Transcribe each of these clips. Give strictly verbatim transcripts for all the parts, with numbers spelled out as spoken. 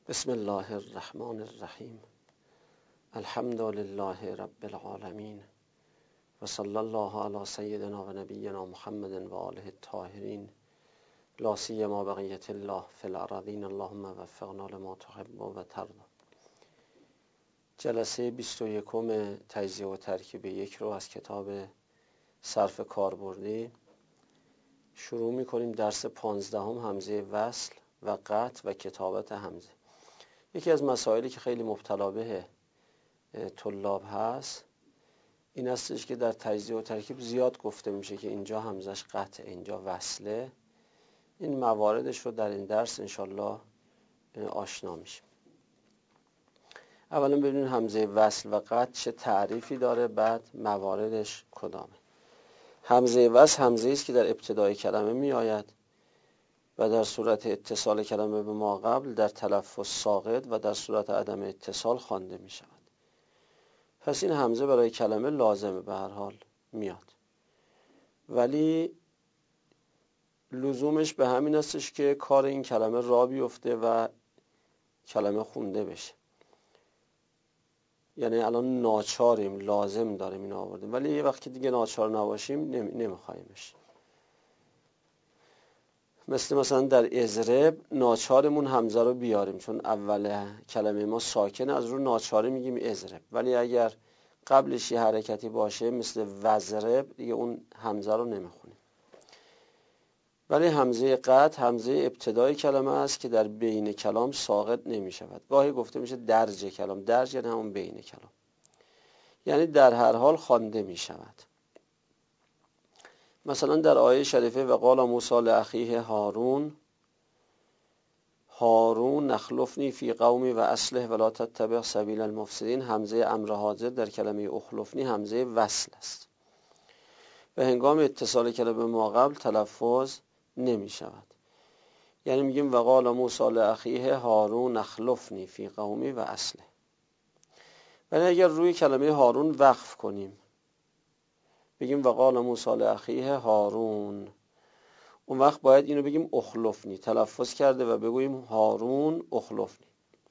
بسم الله الرحمن الرحیم. الحمد لله رب العالمین و صلی الله علی سیدنا و نبینا محمد و آله الطاهرین، لا سیما بقیة الله فی الارضین، اللهم وفقنا لما تحب و ترضی. جلسه بیست و یکم تجزیه و ترکیب یک رو از کتاب صرف کاربردی شروع می کنیم. درس پانزدهم همزه وصل و قطع و کتابت همزه. یکی از مسائلی که خیلی مبتلا به طلاب هست این هستش که در تجزیه و ترکیب زیاد گفته میشه که اینجا همزش قطع، اینجا وصله. این مواردش رو در این درس انشالله آشنا میشیم. اولا ببینید همزه وصل و قطع چه تعریفی داره، بعد مواردش کدامه. همزه وصل همزه است که در ابتدای کلمه می آید و در صورت اتصال کلمه به ما قبل در تلفظ ساقط و در صورت عدم اتصال خوانده می شود. پس این همزه برای کلمه لازمه، به هر حال میاد، ولی لزومش به همین استش که کار این کلمه را بیفته و کلمه خونده بشه. یعنی الان ناچاریم، لازم داریم این آوردیم، ولی یه وقت که دیگه ناچار نباشیم نمیخوایمش. مثل مثلا در اضرب ناچارمون همزه رو بیاریم چون اول کلمه ما ساکنه، از رو ناچاری میگیم اضرب، ولی اگر قبلش یه حرکتی باشه مثل وضرب دیگه اون همزه رو نمیخونیم. ولی همزه قطع همزه ابتدای کلمه است که در بین کلام ساقط نمیشود. گاهی گفته میشه درج کلام، درج یعنی همون بین کلام، یعنی در هر حال خوانده میشود. مثلا در آیه شریفه و قال موسی لاخیه هارون هارون نخلفنی فی قومی و اصلح ولا تتبع سبیل المفسدین، همزه امر حاضر در کلمه اخلفنی همزه وصل است و هنگام اتصال کلمه ما قبل تلفظ نمی شود. یعنی میگیم و قال موسی لاخیه هارون نخلفنی فی قومی و اصلح. ولی اگر روی کلمه هارون وقف کنیم بگیم و قال موسی لاخیه هارون، اون وقت باید اینو بگیم اخلفنی، تلفظ کرده و بگوییم هارون اخلفنی.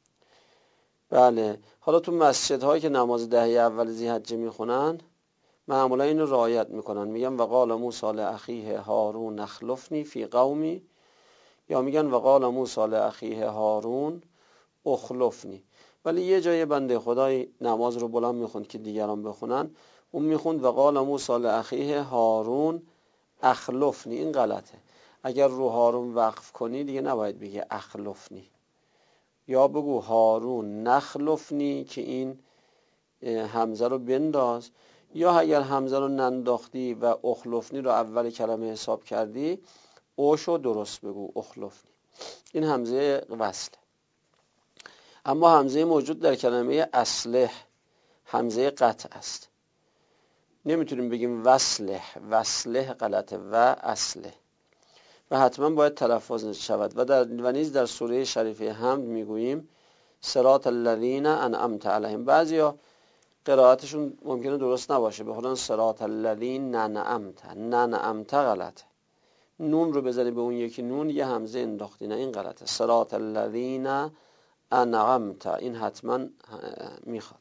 بله، حالا تو مسجدهایی که نماز دهه اول ذی‌حجه میخونن معمولا اینو رعایت میکنن، میگن و قال موسی لاخیه هارون اخلفنی فی قومی، یا میگن و قال موسی لاخیه هارون اخلفنی. ولی یه جای بنده خدای نماز رو بلند میخوند که دیگران بخونن، اون میخوند و قال موسی لاخیه هارون اخلفنی. این غلطه. اگر رو هارون وقف کنی دیگه نباید بگی اخلفنی، یا بگو هارون نخلفنی که این همزه رو بنداز، یا اگر همزه رو ننداختی و اخلفنی رو اول کلمه حساب کردی اوشو درست بگو اخلفنی. این همزه وصله. اما همزه موجود در کلمه اصلح همزه قطع است. نمیتونیم بگیم وصله، وصله غلطه و اصله و حتما باید تلفظ شود. و در و نیز در سوره شریفه حمد میگوییم صراط الذین انعمت علیهم. بعضیا قرائتشون ممکنه درست نباشه، بخونن صراط الذین انعمت، انعمت غلطه. نون رو بزنی به اون یکی نون یه همزه انداختی، نه این غلطه. صراط الذین انعمت این حتما میخواد.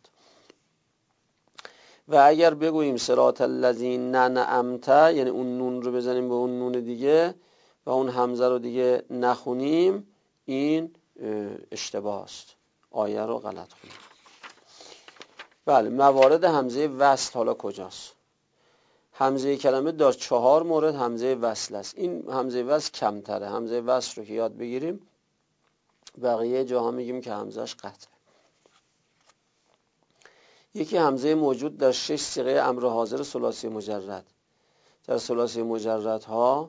و اگر بگوییم صراط الذین انعمت یعنی اون نون رو بزنیم به اون نون دیگه و اون همزه رو دیگه نخونیم، این اشتباه است، آیه رو غلط خونیم. بله، موارد همزه وصل حالا کجاست؟ همزه کلمه در چهار مورد همزه وصل است. این همزه وصل کمتره. همزه وصل رو که یاد بگیریم بقیه جاها میگیم که همزهش قطعه. یکی همزه موجود در شش صیغه امر حاضر ثلاثی مجرد. در ثلاثی مجرد ها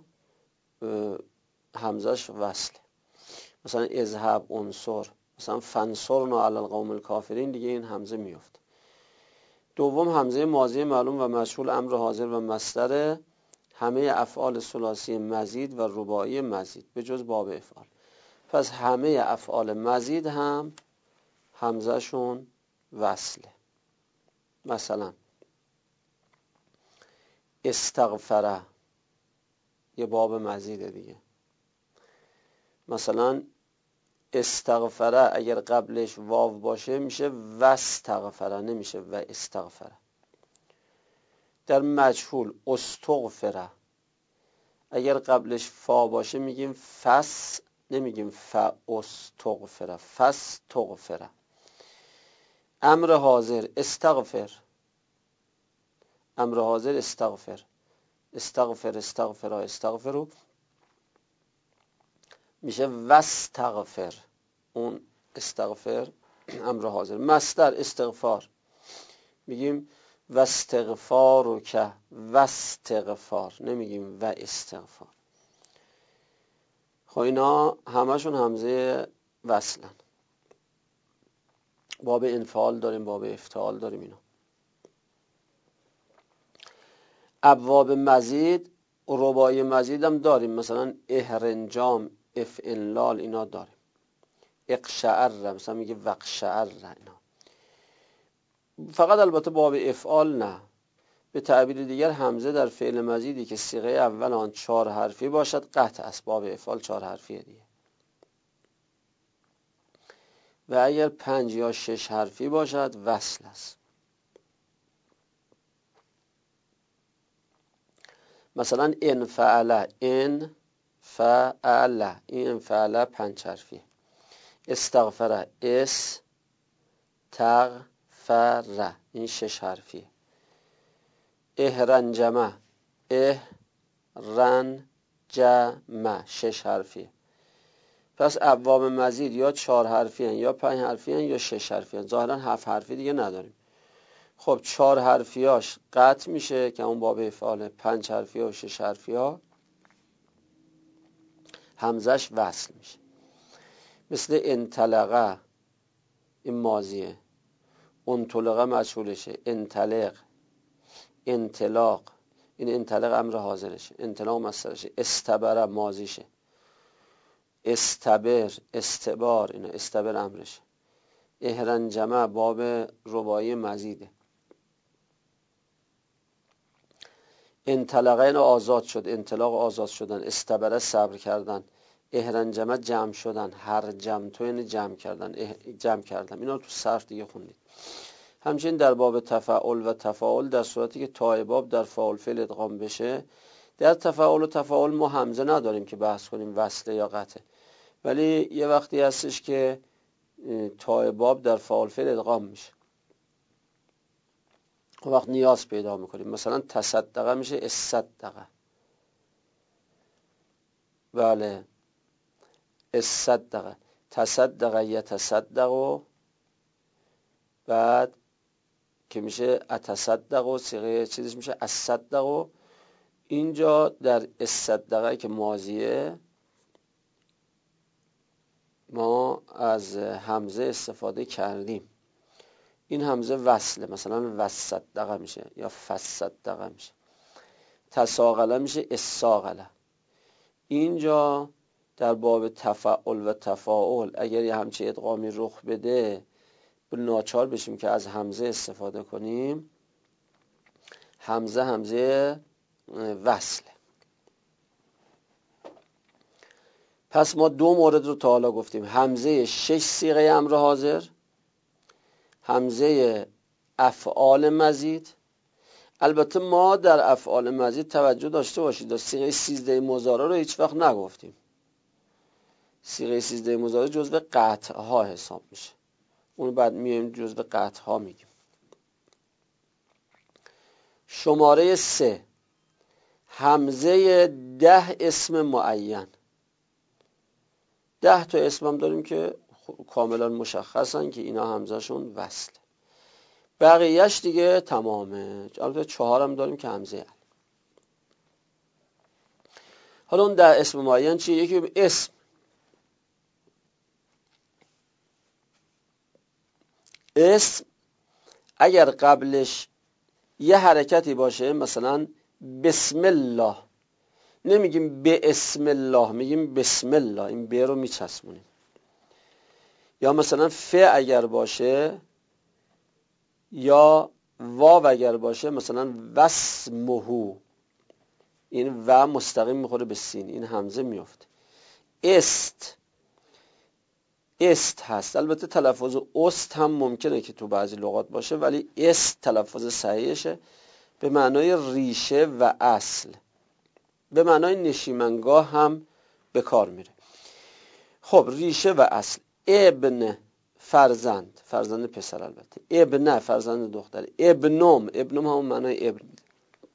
همزهش وصله. مثلا اذهب، انصر، مثلا فانصرنا علی القوم الکافرین، دیگه این همزه میفته. دوم همزه ماضی معلوم و مجهول امر حاضر و مصدر همه افعال ثلاثی مزید و رباعی مزید به جز باب افعال. پس همه افعال مزید هم همزه شون وصله. مثلا استغفره یه باب مزیده دیگه. مثلا استغفره اگر قبلش واو باشه میشه واستغفره، نمیشه و استغفره. در مجهول استغفره اگر قبلش فا باشه میگیم فس، نمیگیم فاستغفره، فاستغفره. امر حاضر استغفر، امر حاضر استغفر، استغفر استغفر استغفرو میشه واستغفر. اون استغفر امر حاضر. مصدر استغفار میگیم واستغفارو که واستغفار، نمیگیم و استغفار. خب اینا همشون همزه وصلن. باب انفعال داریم، باب افتعال داریم. اینا ابواب مزید، رباعی مزید هم داریم، مثلا اهرنجام، افعلال، اینا داریم. اقشعر مثلا میگه وقشعر، اینا. فقط البته باب افعال نه. به تعبیر دیگر همزه در فعل مزیدی که صیغه اول آن چهار حرفی باشد قطع است. باب افعال چهار حرفیه دیگه. و اگر پنج یا شش حرفی باشد وصل است. مثلا انفعل، ان فعل، این انفعل پنج حرفیه. استغفر، اس تغفر، این شش حرفیه. اهرنجمه، اهرنجمه، شش حرفیه. پس ابواب مزید یا چهار حرفی هن یا پنج حرفی هن یا شش حرفی هن. ظاهرا هفت حرفی دیگه نداریم. خب چهار حرفیاش قطع میشه که اون باب افعاله. پنج حرفی ها و شش حرفی ها همزش وصل میشه. مثل انطلقه، این ماضیه. انطلقه مجهولشه. انطلق، انطلاق، این انطلق امر حاضرشه. انطلاق مصدرشه. استبره ماضیشه. استبر، استبار، اینا استبر امرشه. اهرنجمه باب رباعی مزیده. انطلقه اینا آزاد شد، انطلاق آزاد شدن. استبره صبر کردن. اهرنجمه جمع شدن. هر جمع تو یعنی جمع کردن، جمع کردن. اینا تو صرف دیگه خوندید. همچنین در باب تفاعل و تفاعل در صورتی که تای باب در فاعل فعل ادغام بشه، در تفاعل و تفاعل ما همزه نداریم که بحث کنیم وصله یا قطعه، ولی یه وقتی هستش که تای باب در فاعل فعل ادغام میشه، اون وقت نیاز پیدا میکنیم. مثلا تصدقه میشه اصدقه. بله، اصدقه. تصدقه یتصدق و بعد که میشه اتصدق و صیغه چیزش میشه اصدق و اینجا در اصدقه که ماضیه ما از همزه استفاده کردیم. این همزه وصله، مثلا وصدقه میشه یا فصدقه میشه. تساقله میشه اساقله. اینجا در باب تفاعل و تفاعل اگر یه همچه ادغامی رخ بده ناچار بشیم که از همزه استفاده کنیم. همزه همزه وصله. پس ما دو مورد رو تا حالا گفتیم: همزه شش صیغه امر حاضر، همزه افعال مزید. البته ما در افعال مزید توجه داشته باشید صیغه سیزده مضارع رو هیچ وقت نگفتیم. صیغه سیزده مضارع جزو قطع ها حساب میشه، اون بعد میایم جزو قطع ها میگیم. شماره سه، همزه ده اسم معین. ده تا اسم هم داریم که کاملا مشخصن که اینا همزهشون وصله. بقیهش دیگه تمامه. البته چهار هم داریم که همزه. حالا اون ده اسم معین چیه؟ یکی اسم. اسم اگر قبلش یه حرکتی باشه، مثلا بسم الله، نمیگیم به اسم الله، میگیم بسم الله، این به رو میچسبونیم. یا مثلا ف اگر باشه یا واو اگر باشه، مثلا وسمهو، این و مستقیم میخوره به سین، این همزه میفته. است است هست. البته تلفظ است هم ممکنه که تو بعضی لغات باشه، ولی است تلفظ صحیحشه، به معنای ریشه و اصل، به معنای نشیمنگاه هم به کار میره. خب ریشه و اصل. ابن فرزند، فرزند پسر البته. ابن فرزند دختر. ابنم، ابنم همون معنای ابن میده.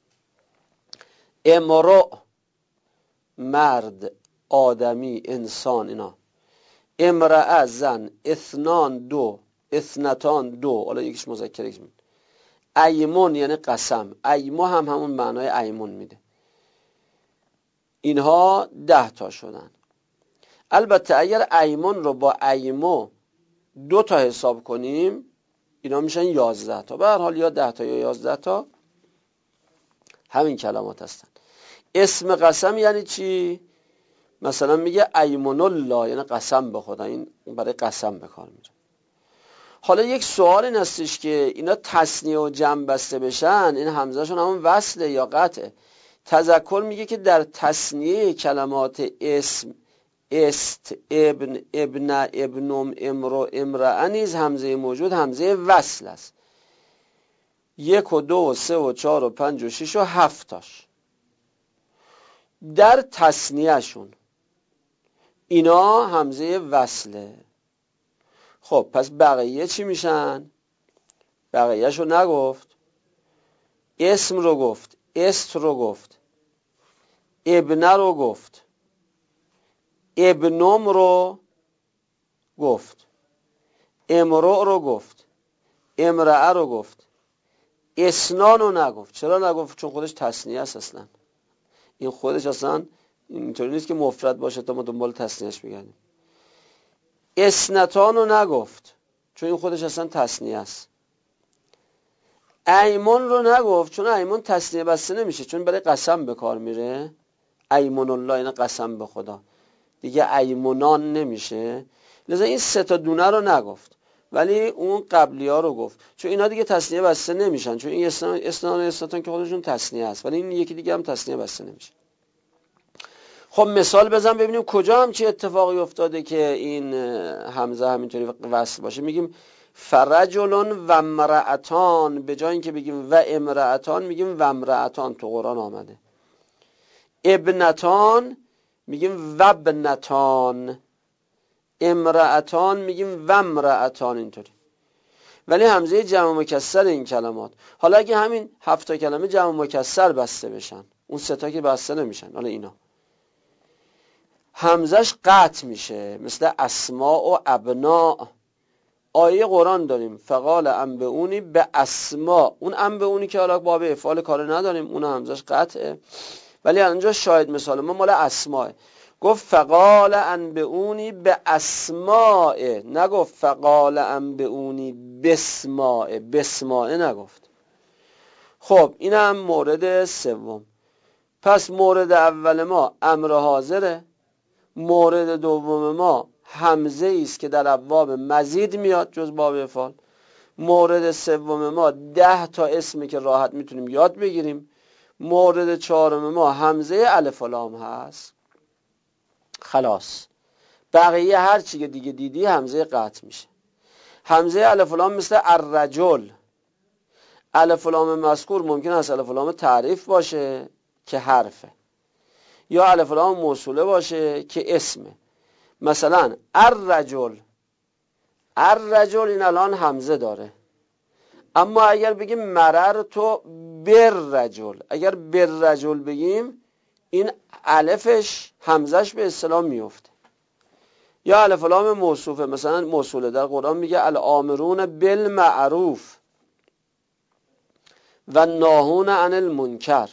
امرؤ مرد، آدمی، انسان، اینا. امرأه زن. اثنان دو، اثنتان دو، حالا یکیش مذکر یکیش مؤنث. ایمون یعنی قسم، ایمو هم همون معنای ایمون میده. اینها ده تا شدن. البته اگر ایمون رو با ایمو دو تا حساب کنیم اینا میشن یازده تا. به هر حال یا ده تا یا یازده تا همین کلمات هستن. اسم قسم یعنی چی؟ مثلا میگه ایمون الله، یعنی قسم به خدا، این برای قسم به کار میره. حالا یک سوال این هستش که اینا تثنیه و جمع بسته بشن، این همزه شون همون وصله یا قطعه؟ تذکر میگه که در تثنیه کلمات اسم، است، ابن، ابن، ابنم، امرو، امرأه نیز همزه موجود همزه وصل است. یک و دو و سه و چهار و پنج و شش و هفتاش در تثنیه شون اینا همزه وصله. خب پس بقیه چی میشن؟ بقیه شو نگفت. اسم رو گفت، است رو گفت، ابنه رو گفت، ابنم رو گفت، امرؤ رو گفت، امرأه رو گفت، اسنان رو نگفت. چرا نگفت؟ چون خودش تثنیه است. اصلا این خودش اصلا اینطوری نیست که مفرد باشه تا ما دنبال تثنیهش بگردیم. اسنتان رو نگفت چون این خودش اصلا تثنیه است. ایمون رو نگفت چون ایمون تثنیه بسته نمیشه، چون برای قسم به کار میره. ایمون الله یعنی قسم به خدا، دیگه ایمونان نمیشه. لذا این سه تا دونه رو نگفت، ولی اون قبلی ها رو گفت چون اینا دیگه تثنیه بسته نمیشن، چون این اسنان اسنان و اسنتان که خودشون تثنیه است، ولی این یکی دیگه هم تثنیه بسته نمیشه. خب مثال بزن ببینیم کجا هم چه اتفاقی افتاده که این همزه همینطوری وصل باشه. میگیم فرجلون و امرأتان، به جای اینکه بگیم و امرأتان میگیم و امرأتان، تو قرآن آمده. ابنتان میگیم و ابنتان، امرأتان میگیم و امرأتان، اینطوری. ولی همزه جمع مکسر این کلمات، حالا اگه همین هفت تا کلمه جمع مکسر بسته بشن، اون سه تا که بسته نمیشن، حالا اینا همزش قطع میشه، مثل اسماء و ابناء. آیه قرآن داریم فقال انبئونی به اسماء، اون انبئونی که حالا باب افعال کار نداریم، اون همزش قطعه، ولی اینجا شاهد مثال ما مال اسماء. گفت فقال انبئونی به اسماء، نگفت فقال انبئونی بسماء، بسماء نگفت. خب این هم مورد سوم. پس مورد اول ما امر حاضره، مورد دوم ما همزه است که در ابواب مزید میاد جز باب افعال، مورد سوم ما ده تا اسمی که راحت میتونیم یاد بگیریم، مورد چهارم ما همزه الف و لام هست. خلاص بقیه هر چی که دیگه دیدی همزه قطع میشه. همزه الف و لام مثل الرجل، الف و لام مذکور ممکن است الف و لام تعریف باشه که حرفه، یا الف و لام موصوله باشه که اسمه. مثلا الرجل، الرجل این الان همزه داره، اما اگر بگیم مررتو بالرجل، اگر بالرجل بگیم این الفش همزش به اصطلاح میفته. یا الف لام موصوفه، مثلا موصوله در قرآن میگه الامرون بالمعروف و ناهون عن المنکر.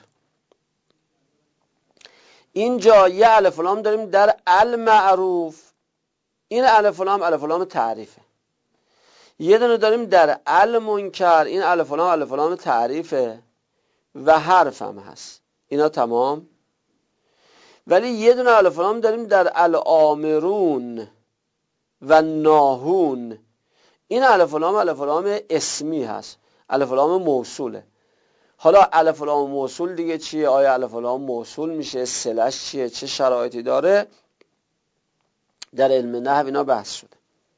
اینجا یه الف لام داریم در المعروف، این الف لام الف لام تعریفه. یه دونه داریم در المنکر، این الف لام الف لام تعریفه و حرف هم هست، اینا تمام. ولی یه دونه الف لام داریم در الامرون و ناهون، این الف لام الف لام اسمی هست، الف لام موصوله. حالا الف لام موصول دیگه چیه؟ آیا الف لام موصول میشه؟ صله‌اش چیه؟ چه شرایطی داره؟ در علم نحو اینا بحث شده.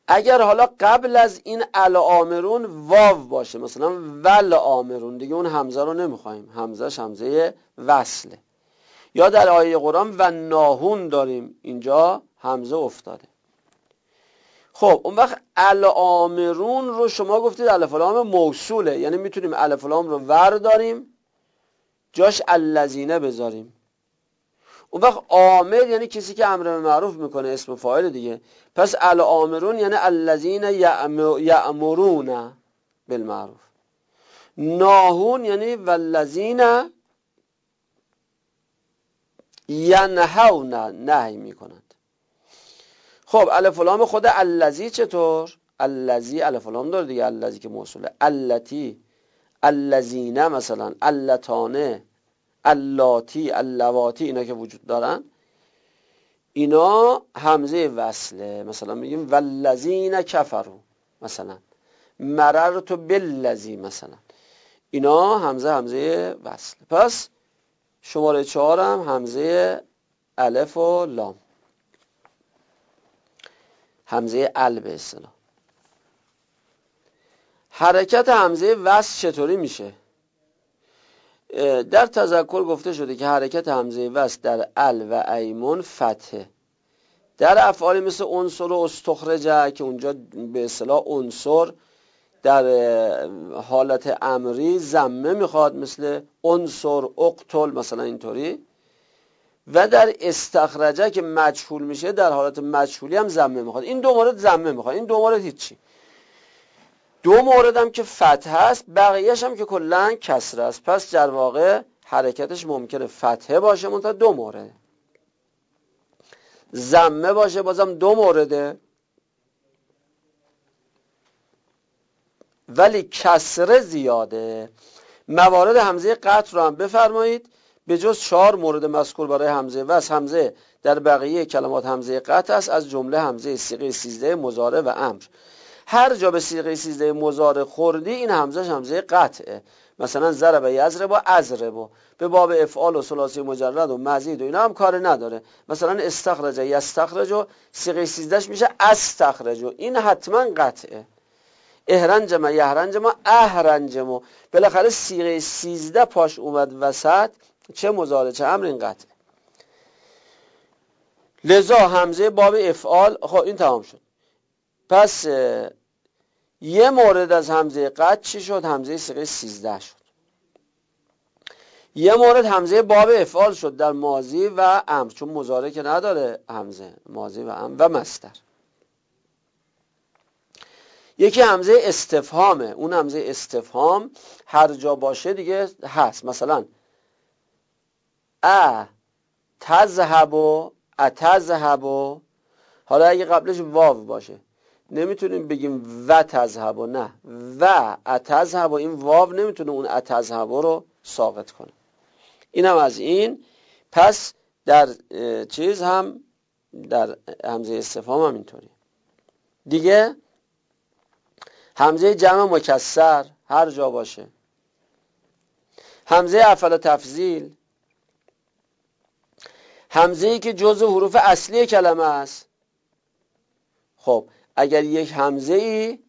اگر حالا قبل از این الامرون واو باشه، مثلا ول آمرون، دیگه اون همزه رو نمیخوایم، همزهش همزه وصله. یا در آیه قرآن و ناهون داریم، اینجا همزه افتاده. خب اون وقت الامرون رو شما گفتید الف و لام موصوله، یعنی میتونیم الف و لام رو ور داریم جاش الذین بذاریم. اون وقت آمر یعنی کسی که امر به معروف میکنه، اسم فاعل دیگه. پس الامرون یعنی الذین یأمرون بالمعروف. ناهون یعنی والذین ینهون، نهی میکنند. خب الف و لام خود الذی چطور؟ الذی الف و لام داره دیگه، الذی که موصوله. اللتی، الذین، مثلا اللتانه، اللاتی، اللواتی، اینا که وجود دارن اینا همزه وصله. مثلا میگیم والذین کفروا، مثلا مررت بالذی، مثلا اینا همزه همزه وصله. پس شماره چهار هم همزه الف و لام، همزه ال به اصطلاح. حرکت همزه وصل چطوری میشه؟ در تذکر گفته شده که حرکت همزه وصل در ال و ایمون فتحه. در افعالی مثل عنصر و استخرجه که اونجا به اصطلاح عنصر در حالت امری ضمه میخواد، مثل عنصر اقتل، مثلا اینطوری. و در استخرجه که مجهول میشه در حالت مجهولی هم ضمه میخواد. این دو مورد ضمه میخواد، این دو مورد هیچی. دو مورد هم که فتح است، بقیهش هم که کلن کسره است. پس در واقع حرکتش ممکنه فتحه باشه منتها دو مورد، ضمه باشه بازم دو مورده، ولی کسره زیاده. موارد همزه قطع رو هم بفرمایید. به جز چهار مورد مذکور برای همزه وصل، همزه در بقیه کلمات همزه قطع است، از جمله همزه صیغه سیزده مضارع و امر. هر جا به صیغه سیزده مضارع خوردی این همزهش همزه قطعه. مثلا ضرب یضرب و اضرب، به باب افعال و ثلاثی مجرد و مزید و اینا هم کار نداره. مثلا استخرج یستخرج و صیغه سیزدهش میشه استخرج، این حتما قطعه. اهرنجم یهرنجم اهرنجم، بالاخره صیغه سیزده پاش اومد وسط، چه مضارع چه امر این قطعه. لذا همزه باب افعال، خب این تمام شد. پس یه مورد از همزه قطع چی شد؟ همزه صیغه سیزده شد. یه مورد همزه باب افعال شد در ماضی و امر، چون مضارع که نداره همزه، ماضی و امر و مصدر. یکی همزه استفهامه. اون همزه استفهام هر جا باشه دیگه هست. مثلا ا تذهب و اتذهب، حالا اگه قبلش واو باشه نمیتونیم بگیم و تذهب، نه و اتذهب، این واو نمیتونه اون اتذهب رو ساقط کنه. اینم از این. پس در چیز هم در همزه استفهام هم اینطوری دیگه. همزه جمع مکسر هر جا باشه، همزه افعال تفضیل، همزه ای که جزء حروف اصلی کلمه است. خب اگر یک همزه ای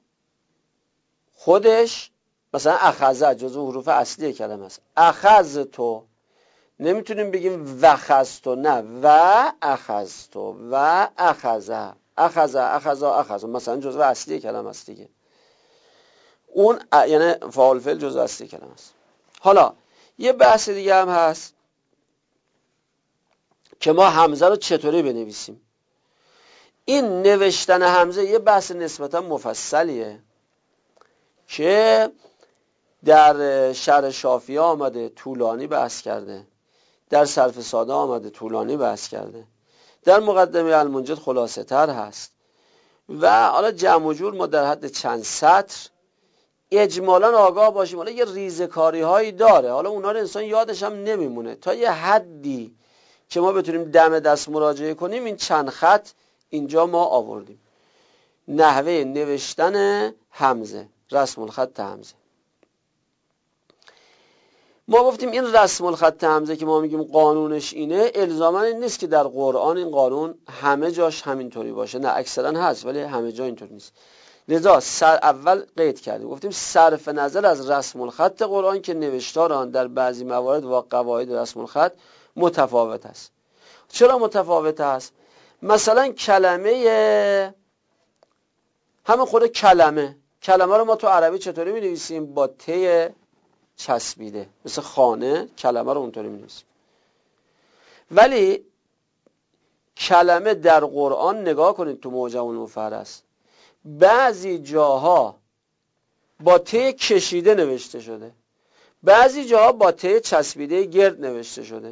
خودش مثلا اخذ جزء حروف اصلی کلمه است، اخذ تو، نمیتونیم بگیم وخذ تو، نه و اخذ تو و اخذ اخذ اخذ اخذ، مثلا جزء اصلی کلمه است دیگه. اون یعنی فاعل فعل جزء اصلی کلمه است. حالا یه بحث دیگه هم هست که ما همزه رو چطوری بنویسیم. این نوشتن همزه یه بحث نسبتا مفصلیه که در شرح شافیه آمده طولانی بحث کرده، در صرف ساده آمده طولانی بحث کرده، در مقدمه المنجد خلاصه تر هست و حالا جمع و جور ما در حد چند سطر اجمالا آگاه باشیم. حالا یه ریزکاری هایی داره، حالا اونا رو انسان یادش هم نمیمونه. تا یه حدی که ما بتونیم دم دست مراجعه کنیم این چند خط اینجا ما آوردیم. نحوه نوشتن همزه، رسم الخط همزه. ما گفتیم این رسم الخط همزه که ما میگیم قانونش اینه، الزاما این نیست که در قرآن این قانون همه جاش همینطوری باشه، نه اکثرا هست ولی همه جا اینطور نیست. لذا سر اول قید کردیم گفتیم صرف نظر از رسم الخط قرآن که نوشتار آن در بعضی موارد و قواعد رسم الخط متفاوت است. چرا متفاوت است؟ مثلا کلمه همین خود کلمه کلمه رو ما تو عربی چطوری می نویسیم؟ با ت چسبیده، مثل خانه کلمه رو اونطوری می نویسیم. ولی کلمه در قرآن نگاه کنید تو معجم المفرس بعضی جاها با ت کشیده نوشته شده، بعضی جاها با ت چسبیده گرد نوشته شده،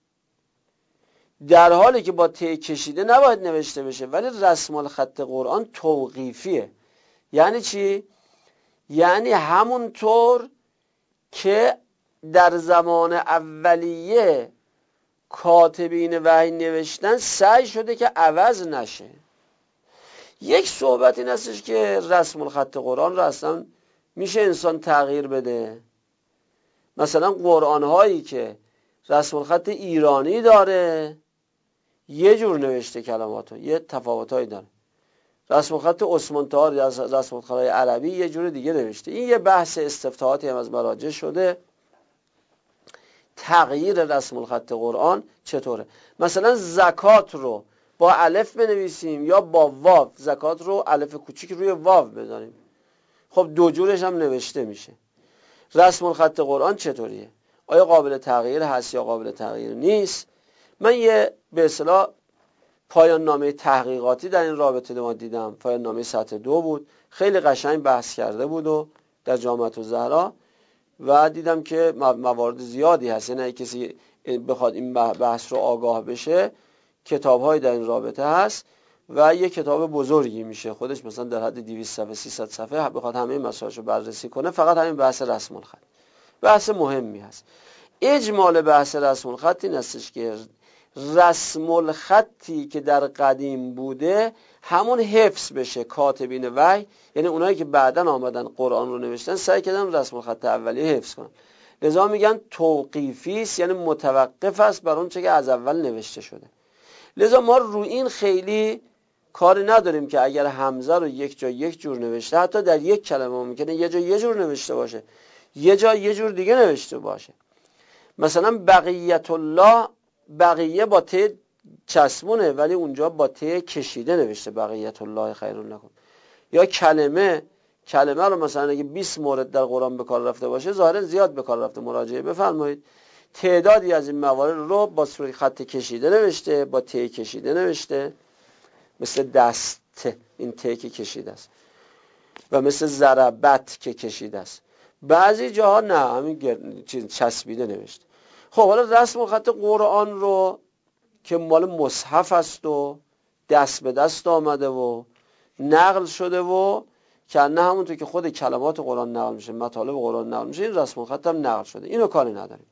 در حالی که با ت کشیده نباید نوشته بشه. ولی رسم الخط قرآن توقیفیه. یعنی چی؟ یعنی همونطور که در زمان اولیه کاتبین وحی نوشتن سعی شده که عوض نشه. یک صحبت این هستش که رسم الخط قرآن رو اصلا میشه انسان تغییر بده. مثلا قرآن هایی که رسم الخط ایرانی داره یه جور نوشته کلماتو، یه تفاوتایی داره. رسم الخط عثمان طاهر یا رسم الخط عربی یه جور دیگه نوشته. این یه بحث استفتاحاتی هم از مراجع شده. تغییر رسم الخط قرآن چطوره؟ مثلا زکات رو با الف بنویسیم یا با واو، زکات رو الف کوچیک روی واو بذاریم، خب دو جورش هم نوشته میشه. رسم الخط قرآن چطوریه؟ آیا قابل تغییر هست یا قابل تغییر نیست؟ من یه به اصطلاح پایان نامه تحقیقاتی در این رابطه ما دیدم، پایان نامه سطح دو بود، خیلی قشنگ بحث کرده بود و در جامعه الزهرا، و دیدم که موارد زیادی هست. یعنی کسی بخواد این بحث رو آگاه بشه کتاب‌های در این رابطه هست و یه کتاب بزرگی میشه خودش، مثلا در حد دویست صفحه سیصد صفحه بخواد همه مسائل رو بررسی کنه. فقط همین بحث رسم الخط بحث مهمی هست. اجمال بحث رسم الخط این هستش که رسم الخطی که در قدیم بوده همون حفظ بشه. کاتبین وحی یعنی اونایی که بعداً آمدن قرآن رو نوشتن سعی کردن رسم الخط اولیه حفظ کنن. لذا میگن توقیفی است، یعنی متوقف است بر اون چه که از اول نوشته شده. لذا ما رو این خیلی کاری نداریم که اگر حمزه رو یک جا یک جور نوشته، حتی در یک کلمه ممکنه یه جا یه جور نوشته باشه، یه جا یه جور دیگه نوشته باشه. مثلا بقیت الله، بقیه با ت چسبونه ولی اونجا با ت کشیده نوشته بقیت الله خیر لکم. یا کلمه کلمه رو مثلا اگه بیست مورد در قرآن به کار رفته باشه ظاهرا زیاد به کار رفته، مراجعه بفرمایید. تعدادی از این موارد رو با صورت خط کشیده نوشته، با ت کشیده نوشته، مثل دست این ت که کشیده است، و مثل ضربت که کشیده است. بعضی جاها نه همین چیز چسبیده نوشته. خب حالا رسم الخط قرآن رو که مال مصحف است و دست به دست آمده و نقل شده و که نه همونطور که خود کلمات قرآن نقل میشه، مطالب قرآن نقل میشه، این رسم الخط هم نقل شده، اینو کاری نداریم.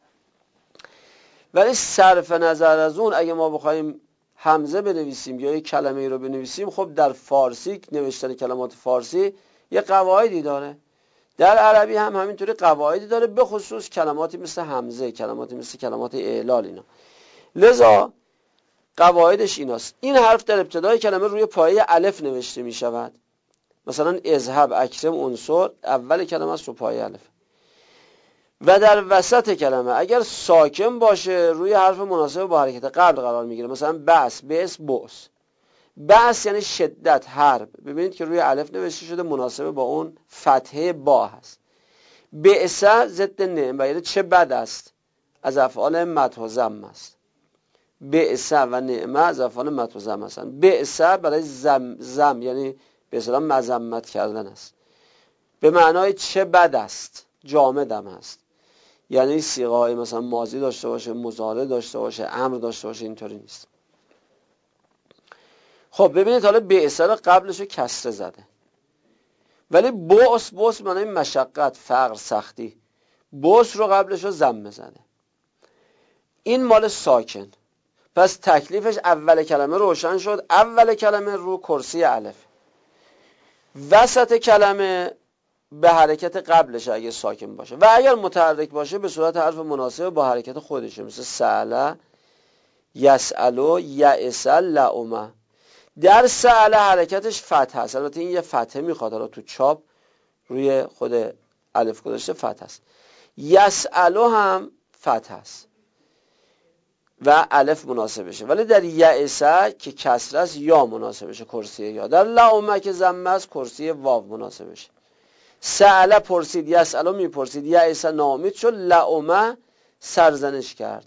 ولی صرف نظر از اون اگه ما بخوایم حمزه بنویسیم یا یک کلمه ای رو بنویسیم، خب در فارسی نوشتن کلمات فارسی یه قواعدی داره، در عربی هم همینطوری قواعدی داره، به خصوص کلماتی مثل حمزه، کلماتی مثل کلمات اعلال اینا. لذا قواعدش ایناست. این حرف در ابتدای کلمه روی پایه الف نوشته می شود. مثلا اذهب اکرم انصر، اول کلمه است رو پایه الف. و در وسط کلمه اگر ساکن باشه روی حرف مناسب با حرکت قبل قرار میگیره. مثلا بس، بس، بوس. بس یعنی شدت، حرب. ببینید که روی الف نوشته شده، مناسب با اون فتحه با هست. بئس ضد نعم، یعنی چه بد است، از افعال مدح و ذم است. بئس و نعمه از افعال مدح و ذم هستند. بئس برای ذم ذم یعنی به اصطلاح مذمت کردن است، به معنای چه بد است، جامدم است. یعنی صیغه مثلا ماضی داشته باشه، مضارع داشته باشه، امر داشته باشه، اینطوری نیست. خب ببینید حالا بئس رو قبلش کسره زده، ولی بوس بوس معنی مشقت، فقر، سختی. بوس رو قبلش رو ضم زده. این مال ساکن. پس تکلیفش اول کلمه روشن شد. اول کلمه رو کرسی الف، وسط کلمه به حرکت قبلش اگه ساکن باشه و اگر متحرک باشه به صورت حرف مناسب با حرکت خودشه، مثل سأله، یسألو، یعسل، لعومه. در سأله حرکتش فتح هست، البته این یه فتحه میخواد، حالا تو چاپ روی خود الف گذاشته فتح هست. یسألو هم فتح هست و الف مناسبشه، ولی در یعسه که کسره است یا مناسبشه، کرسی یا. در لعومه که ضمه است کرسی واو مناسبشه. سأله پرسید، یسألو میپرسید، یعسه ناامید شد، لعومه سرزنش کرد.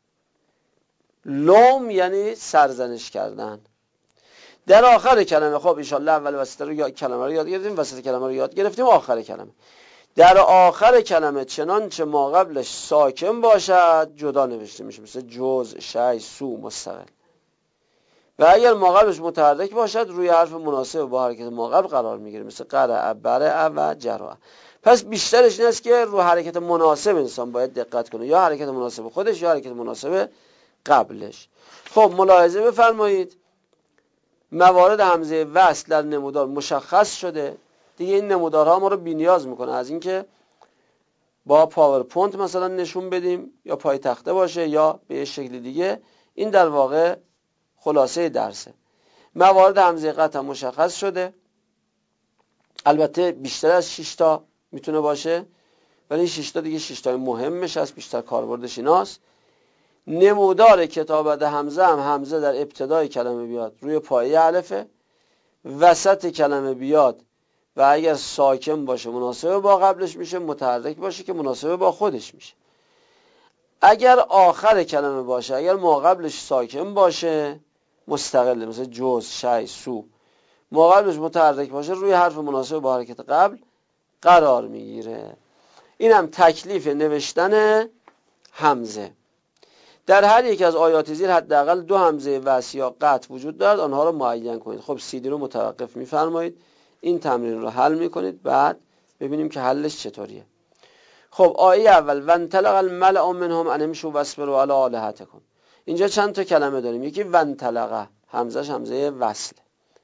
لوم یعنی سرزنش کردن. در آخر کلمه، خب انشالله اول وسط رو یا کلمه رو یاد گرفتیم، وسط کلمه رو یاد گرفتیم، آخر کلمه. در آخر کلمه چنانچه ما قبلش ساکن باشد جدا نوشته میشه، مثل جز، شی، سو، مستقل. و اگر ما قبلش متحرک باشد روی حرف مناسب با حرکت ما قبل قرار میگیره، مثل قرع، برع و جرع. پس بیشترش این است که رو حرکت مناسب انسان باید دقت کنه، یا حرکت مناسب خودش یا حرکت مناسب قبلش. خب ملاحظه بفرمایید موارد همزه وصل در نمودار مشخص شده دیگه. این نمودارها ما رو بی‌نیاز میکنه از اینکه با پاورپوینت مثلا نشون بدیم یا پای تخته باشه یا به شکل دیگه. این در واقع خلاصه درسه. موارد همزه قطع مشخص شده، البته بیشتر از شش تا میتونه باشه، ولی این شش تا دیگه شش تا مهمش هست، بیشتر کاربردش ایناست. نمودار کتابت همزه هم همزه در ابتدای کلمه بیاد روی پایه الفه، وسط کلمه بیاد و اگر ساکن باشه مناسب با قبلش میشه، متحرک باشه که مناسب با خودش میشه. اگر آخر کلمه باشه، اگر ما قبلش ساکن باشه مستقله، مثل جز، شی، سو. ما قبلش متحرک باشه روی حرف مناسب با حرکت قبل قرار میگیره. اینم تکلیف نوشتن همزه. در هر یک از آیات زیر حداقل دو همزه وصل یا قطع وجود دارد، آنها رو معین کنید. خب سیدی رو متوقف میفرمایید، این تمرین رو حل میکنید، بعد ببینیم که حلش چطوریه. خب آیه اول وانطلق الملأ منهم ان امشوا واصبروا علی آلهتکم. اینجا چند تا کلمه داریم. یکی وانطلق، همزش همزه وصل.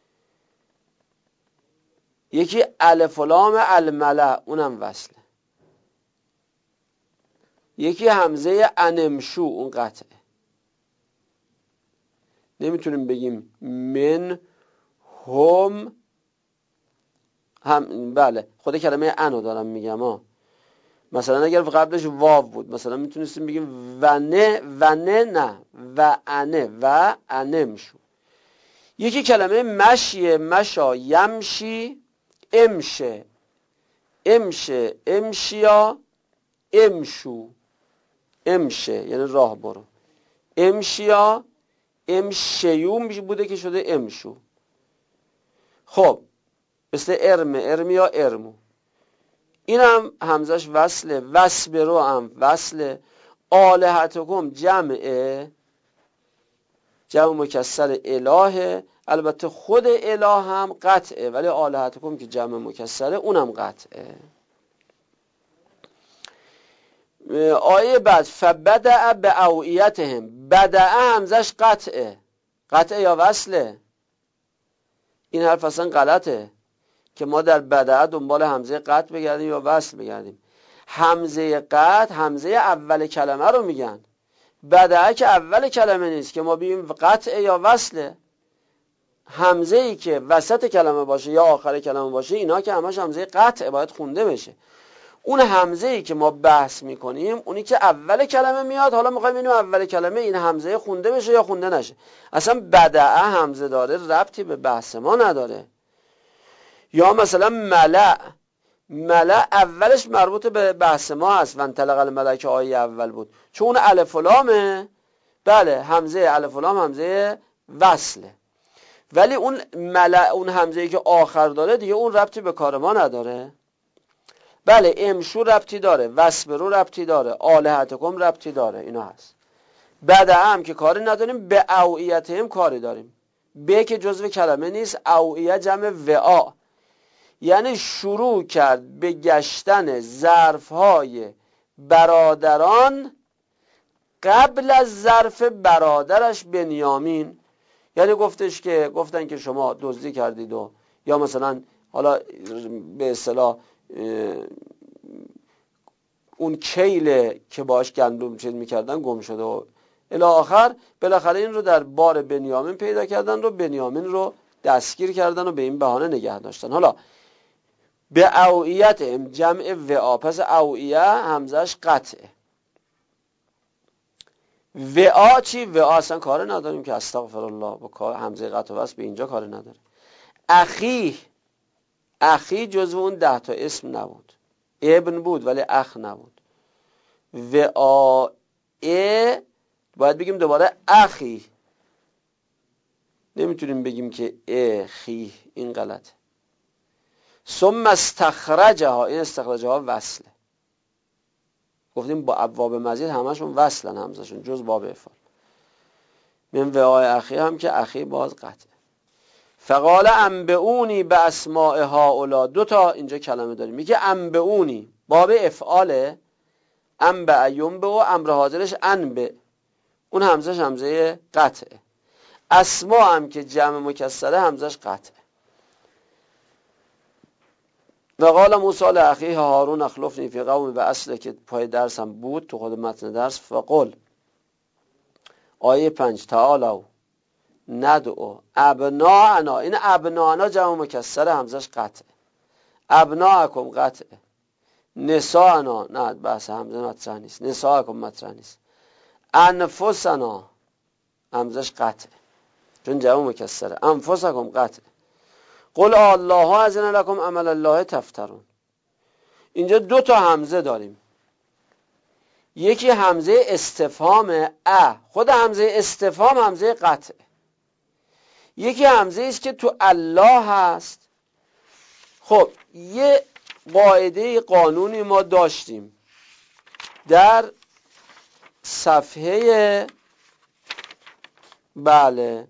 یکی الف و لام الملأ، اونم وصله. یکی همزه انمشو، اون قطعه. نمیتونیم بگیم من هم هم بله خود کلمه انو دارم میگم ها. مثلا اگر قبلش واو بود مثلا میتونستیم بگیم ونه ونه نه و انه و انمشو. یکی کلمه مشیه، مشا، یمشی، امشه، امشه، امشیا، امشو. امشه یعنی راه برو. امشیا، امشیوم بوده که شده امشو. خب مثل ارم، ارمیا، ارمو. این هم همزش وصله. وصبرو هم وصله. آلهتکم جمعه، جمع مکسر الهه. البته خود اله هم قطعه، ولی آلهتکم که جمع مکسره اونم قطعه. آیه بعد فبدأ بأوعیتهم. بدأ همزش قطعه. قطعه یا وصله؟ این حرف اصلا غلطه که ما در بدأ دنبال همزه قطع بگردیم یا وصل بگردیم. همزه قطع همزه اول کلمه رو میگن. بدأ که اول کلمه نیست که ما بگیم قطعه یا وصله. همزه ای که وسط کلمه باشه یا آخر کلمه باشه اینا که همش همزه قطعه، باید خونده بشه. اون همزه ای که ما بحث میکنیم اونی که اول کلمه میاد، حالا میخوایم اینو اول کلمه این همزه خونده بشه یا خونده نشه. اصلا بدأ همزه داره ربطی به بحث ما نداره. یا مثلا ملأ، ملأ اولش مربوط به بحث ما هست. وانطلق الملأ که آیه اول بود، چون اون الف و لامه. بله همزه الف و لام همزه وصله، ولی اون ملأ اون همزه‌ای که آخر داره دیگه اون ربطی به کار ما نداره. بله امشو ربطی داره، وصبرو ربطی داره، آلهتکم ربطی داره، اینا هست. بدأ هم که کاری نداریم، به اوعیتهم کاری داریم. به که جزو کلمه نیست، اوعیه جمع وعا، یعنی شروع کرد به گشتن ظرفهای برادران قبل از ظرف برادرش بنیامین. یعنی گفتش که گفتن که شما دزدی کردید و یا مثلا حالا به اصطلاح اون کیل که باش گندم چیز میکردن گم شده و الی آخر. بالاخره این رو در بار بنیامین پیدا کردن رو بنیامین رو دستگیر کردن و به این بهانه نگه داشتن. حالا به اوعیت جمع وعا، پس اوعیه همزش قطعه. وعا چی؟ وعا اصلا کار نداریم که استغفر الله، با کار همزه قطع و وصل به اینجا کار نداره. اخی، اخی جزو اون ده تا اسم نبود، ابن بود ولی اخ نبود. وعا ای باید بگیم دوباره اخی، نمیتونیم بگیم که اخی، این غلطه. ثم استخرجها، این استخرجها وصله. گفتیم با ابواب مزید همشون وصلن همزشون جز باب افعال. من وعای اخی هم که اخی باز قطعه. فقال انبئونی به اسماء هؤلاء، دو تا اینجا کلمه داریم. میگه انبئونی باب افعاله، انبئ ینبئ و امر حاضرش انبئ، اون همزش همزه قطعه. اسما هم که جمع مکسره همزش قطعه. و قال موسی لاخیه هارون اخلفنی فی قومی، به اصله که پای درسم بود تو خود متن درس. فقل آیه پنج تعالوا ندعو ابناءنا، این ابناءنا جمع مکسره همزش قطعه. ابناءکم قطعه. نساءنا نه بحث همزه مطرح نیست، نساءکم مطرح نیست. انفسنا همزش قطعه چون جمع مکسره. انفسکم قطعه. قل الله اذن لکم عمل الله تفترون. اینجا دو تا همزه داریم، یکی همزه استفهام ا، خود همزه استفهام همزه قطعه. یکی همزه است که تو الله هست. خب یه قاعده قانونی ما داشتیم در صفحه بله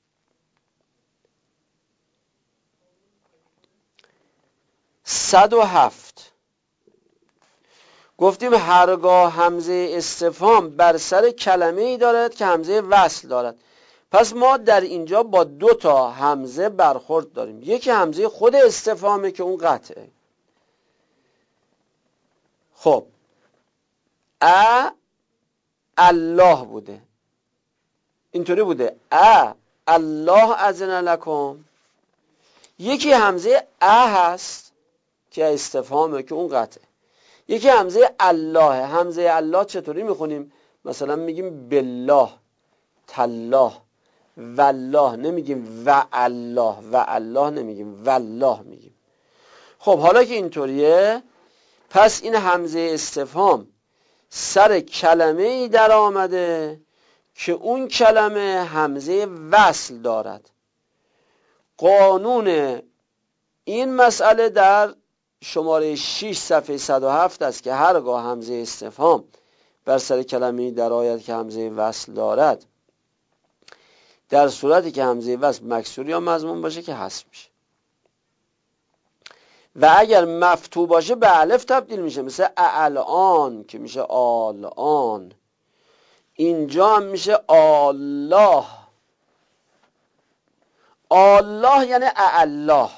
صد و هفت، گفتیم هرگاه همزه استفهام بر سر کلمه ای دارد که همزه وصل دارد، پس ما در اینجا با دو تا همزه برخورد داریم. یکی همزه خود استفهامه که اون قطعه. خب ا الله بوده، اینطوری بوده ا الله اذن لکم. یکی همزه ا هست که استفهامه که اون قطعه. یکی همزه الله. همزه الله چطوری میخونیم؟ مثلا میگیم بالله، تالله، والله نمیگیم و الله، و الله نمیگیم، والله میگیم. خب حالا که اینطوریه، پس این همزه استفهام سر کلمه ای در آمده که اون کلمه همزه وصل دارد. قانون این مسئله در شماره شش صفحه صد و هفت است که هرگاه همزه استفهام بر سر کلمه ای در آید که همزه وصل دارد، در صورتی که همزه وصل مکسور یا مضموم باشه که حذف میشه، و اگر مفتوح باشه به الف تبدیل میشه، مثل الان که میشه آلان. اینجا هم میشه الله. الله یعنی الله.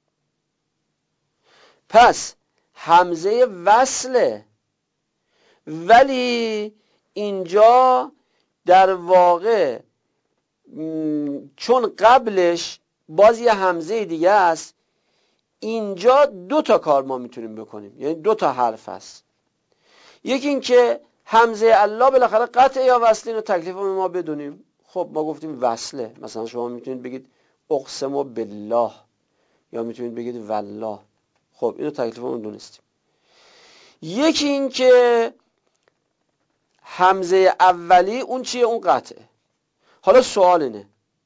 پس همزه وصله، ولی اینجا در واقع چون قبلش باز یه همزه دیگه است، اینجا دو تا کار ما میتونیم بکنیم، یعنی دو تا حرف هست. یکی این که همزه الله بالاخره قطع یا وصل، اینو تکلیف ما بدونیم. خب ما گفتیم وصله، مثلا شما میتونید بگید اقسم بالله یا میتونید بگید والله. خب اینو تکلیفمون دونستیم. یکی این که همزه اولی اون چیه؟ اون قطعه. حالا سوال اینه،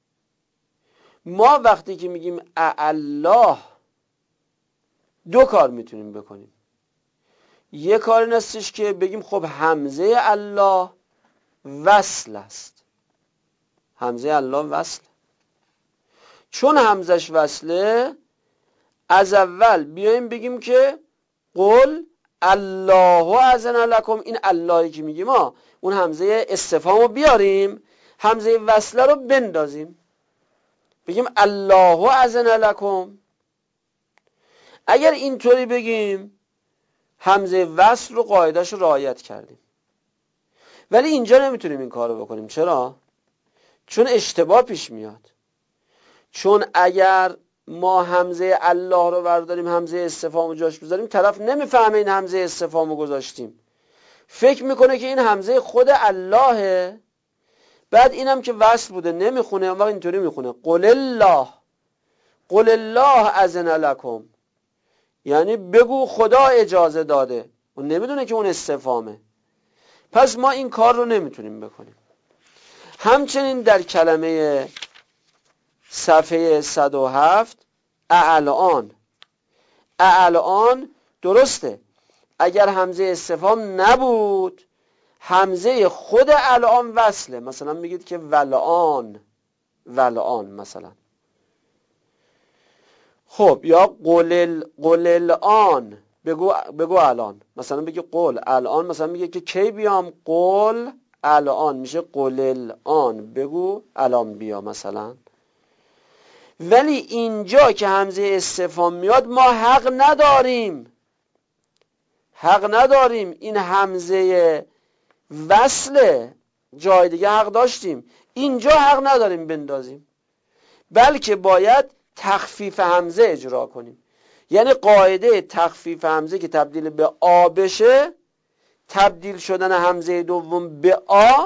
ما وقتی که میگیم الله دو کار میتونیم بکنیم. یه کار این استش که بگیم خب همزه الله وصل است، همزه الله وصل، چون همزش وصله از اول بیایم بگیم که قل الله اذن لکم. این اللهی که میگیم ما اون همزه استفهام رو بیاریم، همزه وصله رو بندازیم، بگیم الله اذن لکم. اگر اینطوری بگیم همزه وصل رو قاعده‌اش رو رعایت کردیم، ولی اینجا نمیتونیم این کار رو بکنیم. چرا؟ چون اشتباه پیش میاد. چون اگر ما همزه الله رو برداریم همزه استفهام رو جاش بذاریم، طرف نمیفهمه این همزه استفهام رو گذاشتیم، فکر میکنه که این همزه خود اللهه، بعد اینم که وصل بوده نمیخونه. اون وقت اینطوری میخونه قل الله قل الله اذن لکم، یعنی بگو خدا اجازه داده. اون نمیدونه که اون استفهامه. پس ما این کار رو نمیتونیم بکنیم. همچنین در کلمه صفحه صد و هفت اعلان، اعلان درسته اگر همزه استفهام نبود، همزه خود الان وصله. مثلا میگید که ولعان، ولعان مثلا. خب یا قل قل الان، بگو بگو الان. مثلا بگی قل الان، مثلا میگه که کی بیام؟ قل الان، میشه قل الان، بگو الان بیا مثلا. ولی اینجا که همزه استفهام میاد ما حق نداریم، حق نداریم. این همزه وصله، جای دیگه حق داشتیم، اینجا حق نداریم بندازیم، بلکه باید تخفیف همزه اجرا کنیم. یعنی قاعده تخفیف همزه که تبدیل به آ بشه، تبدیل شدن همزه دوم به آ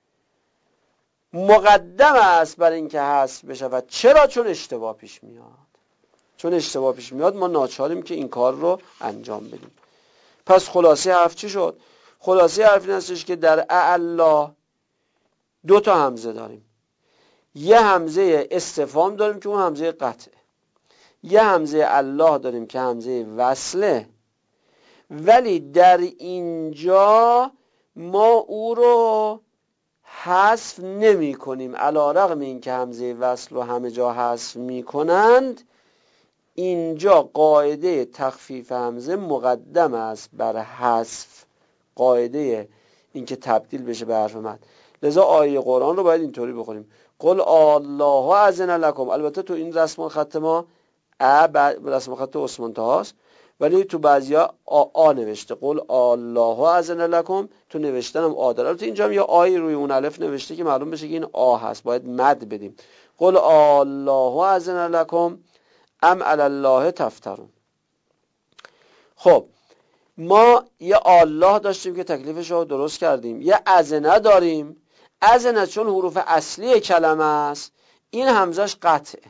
مقدم است بر اینکه حذف بشه. چرا؟ چون اشتباه پیش میاد. چون اشتباه پیش میاد ما ناچاریم که این کار رو انجام بدیم. پس خلاصه حرف چی شد؟ خلاصه حرف این هستش که در اعلا دو تا همزه داریم. یه همزه استفهام داریم که اون همزه قطعه، یه همزه الله داریم که همزه وصله. ولی در اینجا ما او رو حذف نمی کنیم، علی رغم این که همزه وصل رو همه جا حذف می کنند. اینجا قاعده تخفیف همزه مقدم است بر حذف، قاعده این که تبدیل بشه به حرف مد. لذا آیه قرآن رو باید اینطوری بخونیم قل الله اذن لکم. البته تو این رسم خط ما ا رسم خط عثمان طاهاست، ولی تو بعضیا آ, آ نوشته قل الله اذن لکم، تو نوشتن هم آ داره. البته اینجا هم یه آی روی اون الف نوشته که معلوم بشه که این آ هست، باید مد بدیم. قل الله اذن لکم ام علی الله تفترون. خب ما یه الله داشتیم که تکلیفش رو درست کردیم، یه اذنه داریم. اذنه چون حروف اصلی کلمه است این همزش قطعه.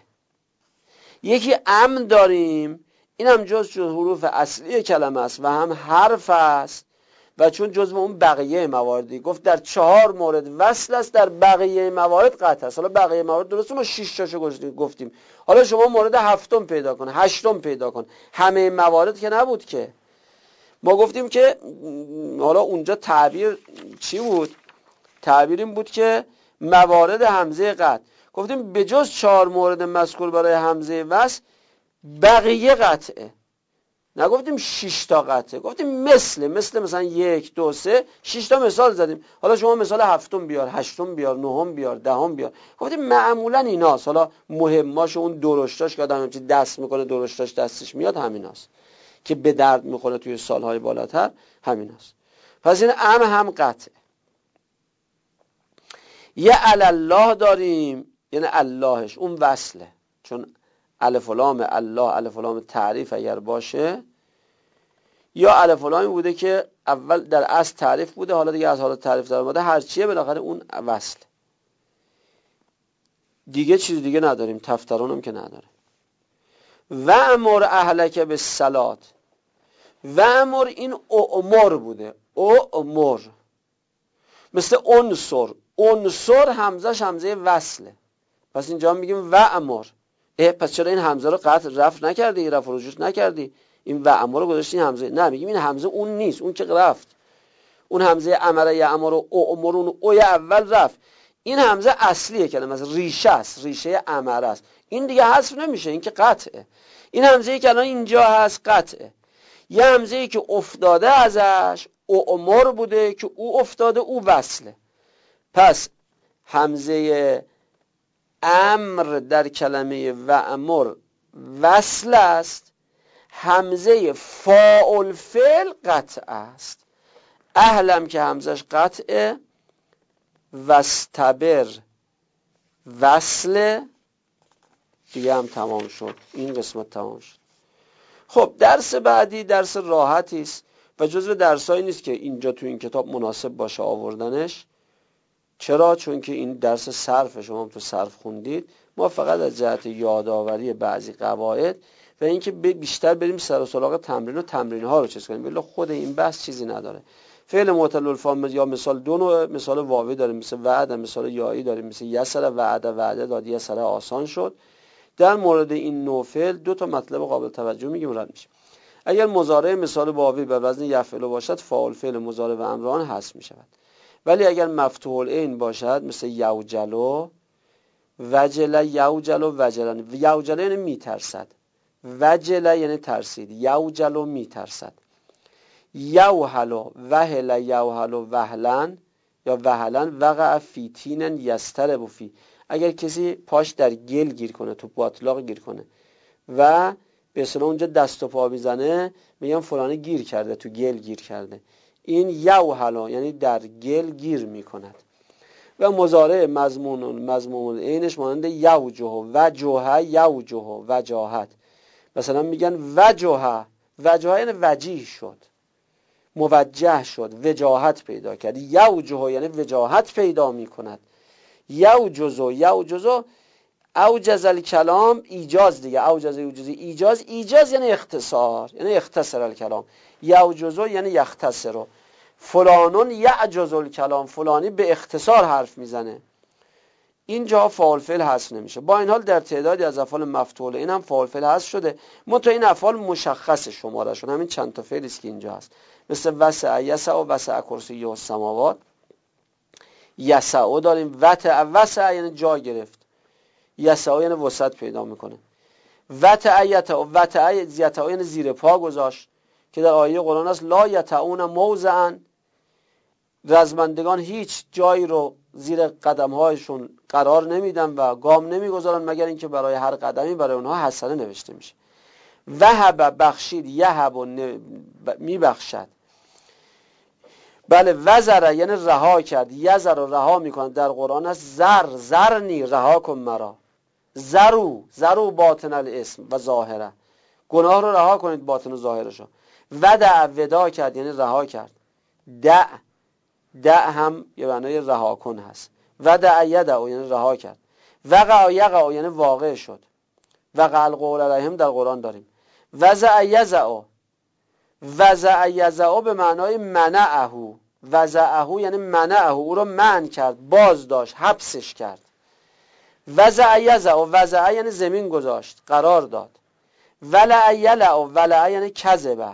یکی ام داریم، این هم جز حروف اصلی کلمه است و هم حرف است و چون جزو اون بقیه مواردی گفت در چهار مورد وصل است، در بقیه موارد قطع است. حالا بقیه موارد درسته ما شش تاشو گفتیم، حالا شما مورد هفتم پیدا کن، هشتم پیدا کن. همه موارد که نبود که. ما گفتیم که حالا اونجا تعبیر چی بود؟ تعبیر این بود که موارد همزه قطع. گفتیم به جز چهار مورد مذکور برای همزه وصل بقیه قطعه. نگفتیم شش تا قطعه، گفتیم مثل مثل مثلا یک دو سه شش تا مثال زدیم. حالا شما مثال هفتم بیار، هشتم بیار، نهم بیار، دهم بیار. گفتیم معمولا ایناست. حالا مهماش اون درشتاش که آدم چی دست میکنه درشتاش دستش میاد همیناست که به درد میخوره توی سالهای بالاتر، همیناست. پس این ام هم قطعه. یه الله داریم، یعنی اللهش اون وصله، چون الف و لام الله الف و لام تعریف اگر باشه، یا الف و لامی بوده که اول در اصل تعریف بوده حالا دیگه از حالت تعریف در اومده، هر چیه بالاخره اون وصل. دیگه چیز دیگه نداریم، تفترون هم که نداره. و امر اهلک بالصلات، و امر این امر بوده، امر مثل انصر، انصر همزش همزه وصله. پس اینجا میگیم و امر. پس چرا این همزه رو قطع رفع نکردی، رفع رجوع نکردی؟ این و امر رو گذاشتی همزه. نه، میگیم این همزه اون نیست، اون که رفت. اون همزه امر یا امر و امرون او اول رفت. این همزه اصلیه کلمه، مثلا ریشه است، ریشه امر است. این دیگه حذف نمیشه، این که قطعه. این همزه که الان اینجا هست قطعه. یه همزه که افتاده ازش او امر بوده که او افتاده او وصله. پس همزه امر در کلمه و امر وصل است، همزه فاعل فعل قطع است. اهلم که همزش قطعه، وستبر وصل، دیگه هم تمام شد. این قسمت تمام شد. خب درس بعدی درس راحتی است و جزو درسایی نیست که اینجا تو این کتاب مناسب باشه آوردنش. چرا؟ چون که این درس صرف، شما هم تو صرف خوندید. ما فقط از جهت یادآوری بعضی قواعد و اینکه بیشتر بریم سر و سراغ تمرین و تمرین ها رو چیز کنیم، ولی خود این بحث چیزی نداره. فعل معتل الفاظ یا مثال دو نوع، مثال واوی داریم مثل وعد، مثال یایی داریم مثل یسر. وعد وعده داد، یسر آسان شد. در مورد این نوع فعل دو تا مطلب قابل توجه میگیم رد میشه. اگر مضارع مثال واوی به وزن یفعل باشد، فاعل فعل مضارع و امر آن حذف میشود. ولی اگر مفتوح العین باشد مثل یوجلو، وجل یوجلو وجلن، یوجلو یعنی میترسد، وجل یعنی ترسید، یوجلو میترسد. یوهلو وهل یوهلو وهلن یا وهلن، وقع فی تینن یسترب فی، اگر کسی پاش در گل گیر کنه، تو باطلاق گیر کنه و به اصطلاح اونجا دست و پا میزنه، میگن فلانی گیر کرده، تو گل گیر کرده. این یوهلو یعنی در گل گیر میکند. و مضارع مضمون مضمون عینش مانند یوجه، وجه یوجه، وجاهت. مثلا میگن وجه، وجه یعنی وجیه شد، موجه شد، وجاهت پیدا کرد. یوجه یعنی وجاهت پیدا میکند. یوجزو، یوجزو اوجز الکلام، ایجاز دیگه، اوجز یوجزی ایجاز، ایجاز یعنی اختصار، یعنی اختصر الکلام. یوجزو یعنی یختصر. فلانون یعجز الکلام، فلانی به اختصار حرف میزنه. اینجا فاعل فعل حذف نمیشه. با این حال در تعدادی از افعال مفتوحه این هم فاعل فعل حذف شده. منتها این افعال مشخص شماره شون، همین چند تا فعلی است که اینجا هست، مثل وسع یسع و وسع کرسی السماوات. یسع داریم، وسع وسع یعنی جا گرفت، یسع یعنی وسعت پیدا میکنه. وسع یتع وسع یتع یعنی زیر پا گذاشت که در آیه قرآن است لا یتعون موضعا، رزمندگان هیچ جایی رو زیر قدم‌هایشون قرار نمیدن و گام نمیگذارن مگر اینکه برای هر قدمی برای اونها حسنه نوشته میشه. وهب بخشید، یهب و میبخشد. بله وزر یعنی رها کرد، یزر رو رها میکنه. در قرآن هست زر زرنی رها کن مرا، زرو زرو باطن الاسم و ظاهره، گناه رو رها کنید باطن و ظاهرشو. ودع ودا کرد یعنی رها کرد. دع دع هم یه معنای رها کن هست. ودع یدع یعنی رها کرد. وقع یقع یعنی واقع شد. وقع القول علیهم در قرآن داریم. وزع یزع، وزع یزع به معنای منعه، وزعه یعنی منعه، او رو منع کرد، باز داشت، حبسش کرد. وزع یزع، وزع یعنی زمین گذاشت، قرار داد. ولع یلع، ولع یعنی کذبه.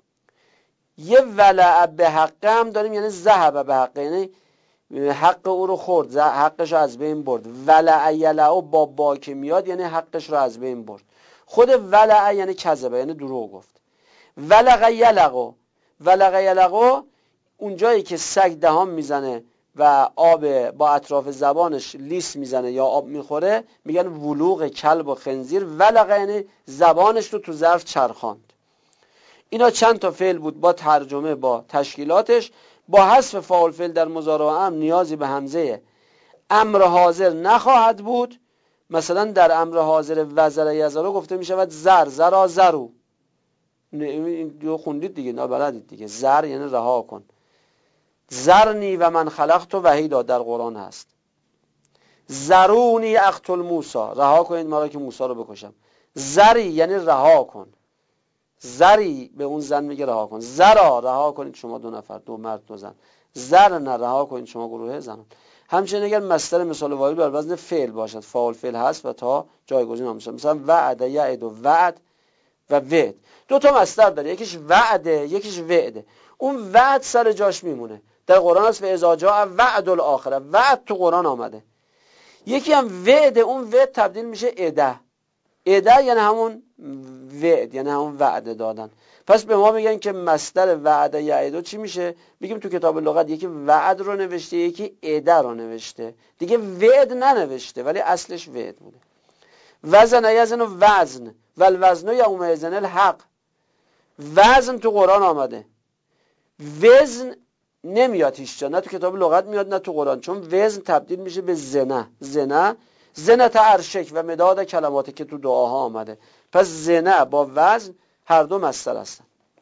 یه ولع به حق هم داریم یعنی ذهب به حق، یعنی حق او رو خورد، حقش رو از بین برد. ولع یلع با با که میاد یعنی حقش رو از بین برد. خود ولع یعنی کذبه، یعنی دروغ گفت. ولق یلق، ولق یلق اون جایی که سگ دهان میزنه و آب با اطراف زبانش لیس میزنه یا آب میخوره، میگن ولوغ کلب و خنزیر. ولق یعنی زبانش رو تو ظرف چرخاند. اینا چند تا فعل بود با ترجمه با تشکیلاتش. با حذف فاعل فعل در مضارع و امر نیازی به همزه امر حاضر نخواهد بود. مثلا در امر حاضر وزر یزرو گفته میشود زر زرا زرو. این خوندید دیگه، نابلدید دیگه. زر یعنی رها کن. زرنی و من خلقت وحیدا در قرآن هست. زرونی اقتل موسی، رها کنید ما را که موسی رو بکشم. زری یعنی رها کن. زری به اون زن میگه رها کن. زرا رها کنید شما دو نفر، دو مرد دو زن. زر نه رها کنید شما گروه زنان. همچنین اگر مصدر مثال واحد بر وزن فعل باشد، فاعل فعل هست و تا جایگزین هم میشه. مثلا وعد یعد و وعد و وعد دو تا مصدر داره، یکیش وعده یکیش وعده. اون وعد سر جاش میمونه. در قرآن هست و اذا جاء وعد الاخره، وعد تو قرآن آمده. یکی هم وعده، اون وعد تبدیل میشه اده. اده یعنی همون وعد، یعنی همون وعده دادن. پس به ما میگن که مصدر وعده یعدو چی میشه؟ میگیم تو کتاب لغت یکی وعد رو نوشته یکی اده رو نوشته، دیگه وعد ننوشته ولی اصلش وعد بوده. وزن یزن و وزن والوزن یومئذ الحق، وزن تو قرآن آمده، وزن نمیاد هیچ جا، نه تو کتاب لغت میاد نه تو قرآن، چون وزن تبدیل میشه به زنه. زنه زنت عرشک و مداد کلماتی که تو دعاها آمده. پس زنه با وزن هر دو مصدر هستن.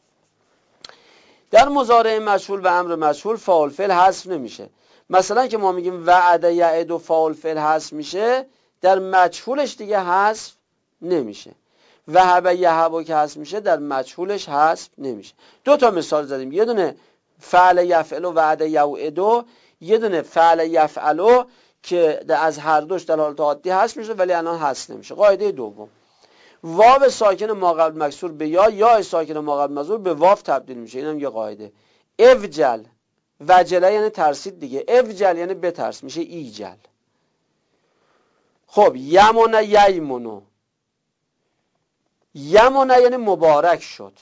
در مضارع مجهول و امر مجهول فاعل فعل حذف نمیشه. مثلا که ما میگیم وعد یعد و فاعل فعل حذف میشه، در مجهولش دیگه حذف نمیشه. وهب یهب که حذف میشه در مجهولش حذف نمیشه. دو تا مثال زدیم، یه دونه فعل یفعل و وعد یوعد، یه دونه فعل یفعل که از هر دوش در حالت عادی حذف میشه ولی الان حذف نمیشه. قاعده دوم، واو ساکن ما قبل مکسور به یا، یا ساکن ما قبل مجرور به واو تبدیل میشه. اینم یه قاعده. افجل، وجله یعنی ترسید دیگه، افجل یعنی بترس، میشه ایجل. خب یمون ییمونو، یمونه یعنی مبارک شد،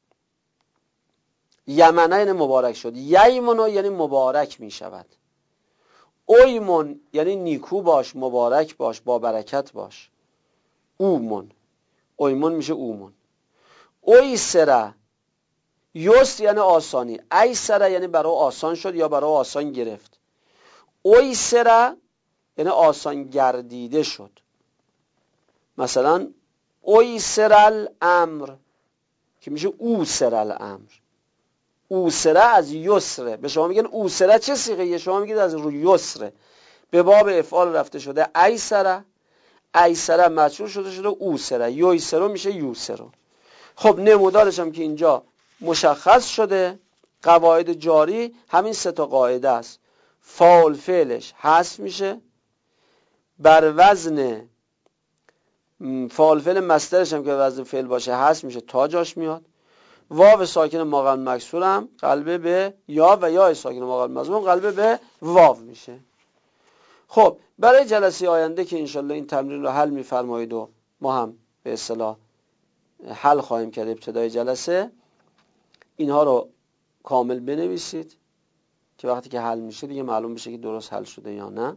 یمنه یعنی مبارک شد، ییمونو یعنی مبارک می شود. اویمون یعنی نیکو باش، مبارک باش، با برکت باش. اومون، اویمون میشه اومون. اویسره، یوست یعنی آسانی، ایسره یعنی برای آسان شد یا برای آسان گرفت. اویسره یعنی آسان گردیده شد. مثلا اویسرال امر که میشه اوسرال امر. اوسره از یسره، به شما میگن اوسره چه صیغه؟ شما میگید از روی یسره، به باب افعال رفته شده. ایسره، ایسره مجرور شده شده اوسره، یوسرو میشه یوسرو. خب نمودارش هم که اینجا مشخص شده. قواعد جاری همین سه تا قاعده است. فاعل فعلش حذف میشه، بر وزن فاعل فعل مصدرش هم که وزن فعل باشه حذف میشه، تا جاش میاد. واو ساکن ما قبل مکسور هم قلبه به یا و یا ساکن ما قبل مضموم قلبه به واو میشه. خب برای جلسه آینده که انشالله این تمرین رو حل میفرمایید و ما هم به اصطلاح حل خواهیم کرد ابتدای جلسه، اینها رو کامل بنویسید که وقتی که حل میشه دیگه معلوم بشه که درست حل شده یا نه.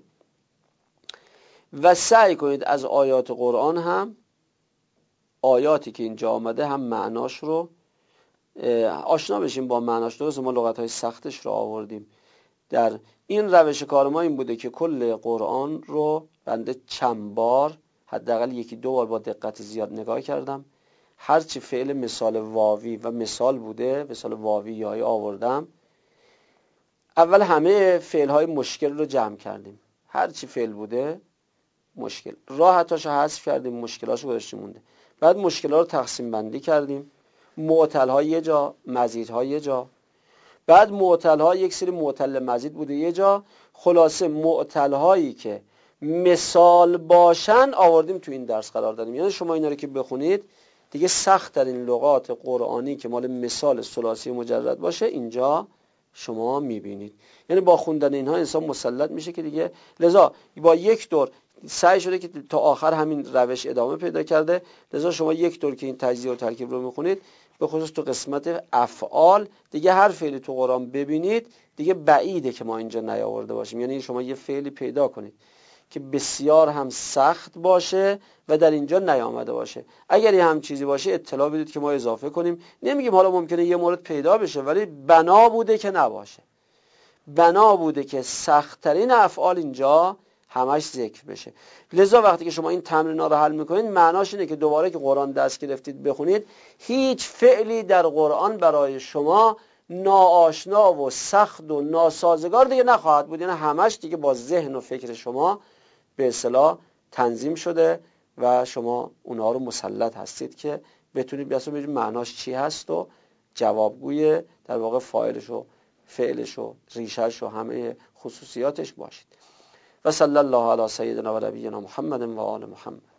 و سعی کنید از آیات قرآن هم، آیاتی که اینجا آمده هم معناش رو آشنا بشیم با معناش. درست ما لغت‌های سختش رو آوردیم. در این روش کار ما این بوده که کل قرآن رو بنده چند بار، حداقل یکی دو بار با دقت زیاد نگاه کردم. هرچی فعل مثال واوی و مثال بوده، مثال واوی یایی آوردم. اول همه فعل‌های مشکل رو جمع کردیم، هرچی فعل بوده مشکل، راحتاشو حذف کردیم، مشکلاشو گذاشتیم مونده. بعد مشکل‌ها رو تقسیم بندی کردیم، معتل‌ها یه جا، مزیدها یه جا. بعد معتل‌ها یک سری معتل مزید بوده یه جا. خلاصه معتل‌هایی که مثال باشن آوردیم تو این درس قرار دادیم. یعنی شما اینا رو که بخونید دیگه سخت ترین لغات قرآنی که مال مثال ثلاثی مجرد باشه اینجا شما میبینید. یعنی با خوندن اینها انسان مسلط میشه که دیگه، لذا با یک دور سعی شده که تا آخر همین روش ادامه پیدا کرده. لذا شما یک دور که این تجزیه و ترکیب رو میخونید، به خصوص تو قسمت افعال، دیگه هر فعلی تو قرآن ببینید دیگه بعیده که ما اینجا نیاورده باشیم. یعنی شما یه فعلی پیدا کنید که بسیار هم سخت باشه و در اینجا نیامده باشه. اگر یه هم چیزی باشه اطلاع بدید که ما اضافه کنیم. نمیگیم حالا ممکنه یه مورد پیدا بشه، ولی بنا بوده که نباشه، بنا بوده که سخت‌ترین افعال اینجا همش ذکر بشه. لذا وقتی که شما این تمرین‌ها رو حل میکنید، معناش اینه که دوباره که قرآن دست گرفتید بخونید، هیچ فعلی در قرآن برای شما ناآشنا و سخت و ناسازگار دیگه نخواهد بود. یعنی همش دیگه با ذهن و فکر شما به اصطلاح تنظیم شده و شما اونها رو مسلط هستید که بتونید بیاسو ببینید معناش چی هست و جوابگوی در واقع فاعلش و فعلش و ریشه‌ش و همه خصوصیاتش باشید. و صلی الله علی سیدنا و نبینا محمد و آل محمد.